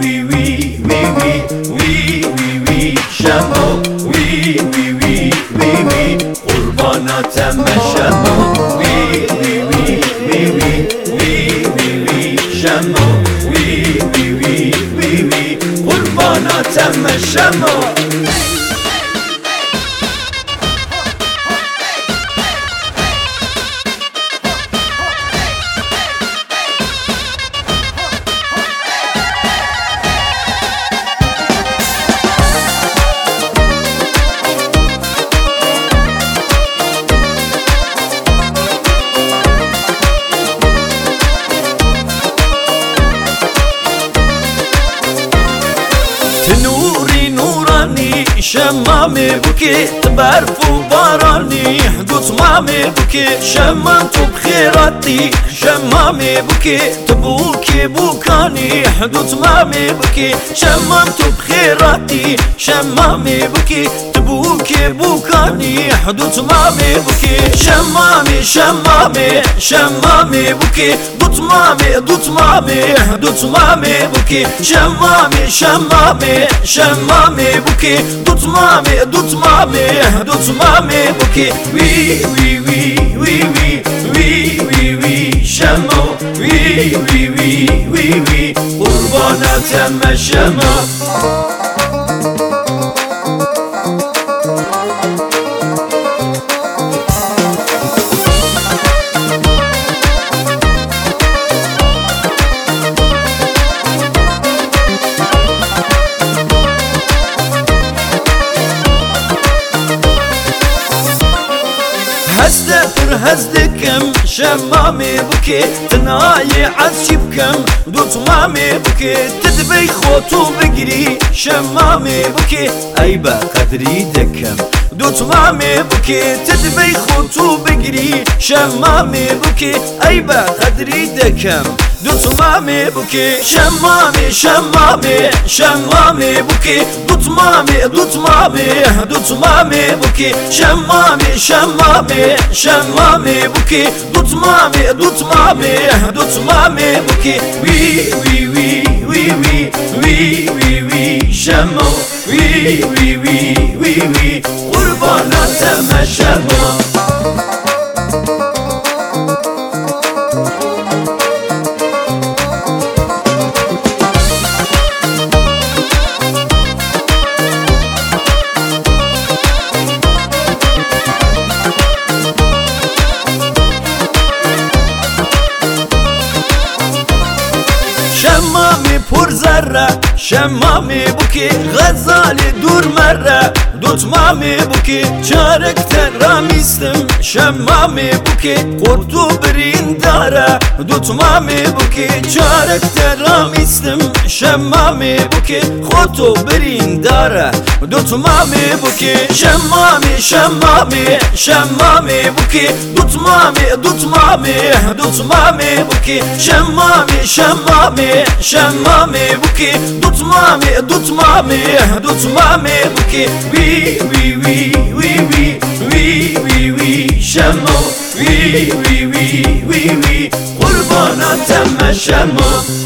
وی وی وی وی وی وی وی شمو وی وی وی وی وی قرباناتم شمو وی وی وی وی وی وی وی وی شمو وی وی وی وی وی قرباناتم شمو تنوري نوراني شمامي بكي برف وباراني حدوث مامي بكي شممت بخيراتي شمامي بكي تبوكي بوكاني حدوث مامي بكي شممت بخيراتي شمامي بكي تبوكي بوكاني حدوث مامي بكي شمامي شمامي شمامي بكي دوت مامي دوت مامي حدوث مامي بكي شمامي شمامي شمامي بكي دوت مامي دوت مامي دوت مامي بكي وي وي وي وي وي وي وي وي شمو وي وي وي وي وي قرباناتم شمو هزدفر هزدكم شمامي بكي تناي عزشي بكم دوت مامي بكي تدبي خوتو بقري شمامي بكي ايبا قدري دكم دوت مامي بكي تدبي خوتو بقري شمامي بكي ايبا قدري دكم دوت مامي بكي شمامي شمامي شمامي بكي دوت مامي دوت مامي دوت مامي بكي شمامي شمامي شمامي بكي دوت مامي دوت مامي دوت مامي بكي وي وي وي وي وي وي وي وي شمو وي وي وي وي وي قرباناتم شمو شمامي پر ذره شمامي بكي غزالي دور مره دوت مامي بكي چاركتن راميستم شمامي بكي قرطو برين داره دوت مامي بكي چاركتن راميستم شمامي بكي خطو برين داره دوت مامي بكي شمامي شمامي شمامي بكي دوت مامي دوت مامي دوت مامي بكي شمامي شمامي شمامي بكي دوت مامي دوت مامي دوت مامي بكي وي وي وي وي وي وي وي وي شمو وي وي وي وي وي قرباناتم شمو